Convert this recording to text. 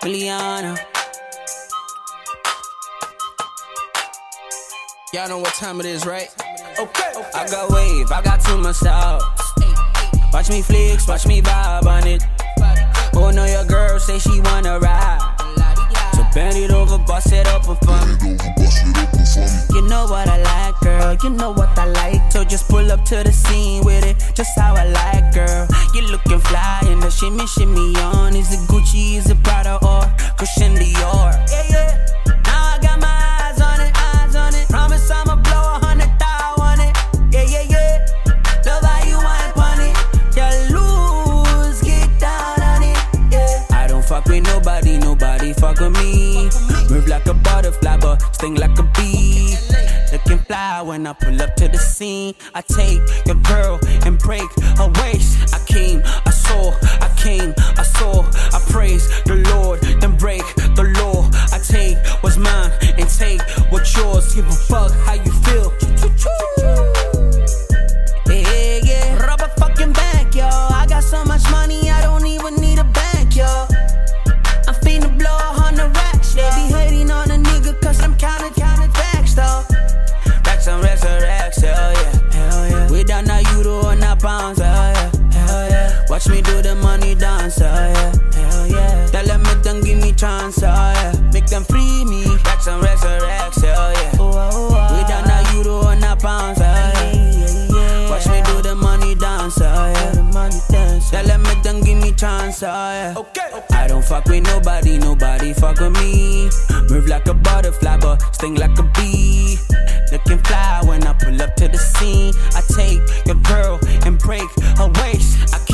Juliana. Y'all know what time it is, right? Okay. I got wave, I got too much sauce. Watch me flex, watch me vibe on it. Oh no, your girl say she wanna ride. So bend it over, bust it up for fun. You know what I like, girl, you know what I like. So just pull up to the scene with it, just how I like, girl. You looking fly in the shimmy, shimmy on. Is it Gucci, is it Prada or Christian Dior? Yeah. Now I got my eyes on it. Promise I'ma blow 100,000 on it. Yeah. Love how you wine pon it. You lose, get down on it. Yeah. I don't fuck with nobody fuck with me. Move like a butterfly, but sting like a bee. Looking fly when I pull up to the scene. I take your girl and break her waist. I came, I saw, I praise the Lord, then break the law. I take what's mine and take what's yours. Give a fuck how you feel. Yeah. Rubber fucking bank, yo. I got so much money, I don't even need a bank, yo. I'm finna blow 100 racks, yo. They be hating on a nigga cause I'm counting racks, though. Racks and racks, hell yeah. We down now euro and now pounds, hell yeah. Watch me do the money dance, hell yeah. Tell them make them give me chance, hell yeah. Make them free me. Racks and racks, hell yeah. We down now euro and now pounds, hell yeah. Watch me do the money dance, hell yeah. Tell them make them give me chance, hell yeah. Okay. I don't fuck with nobody fuck with me. Move like a butterfly, but sting like a bee. Looking fly when I pull up to the scene. I take your girl and break her waist. I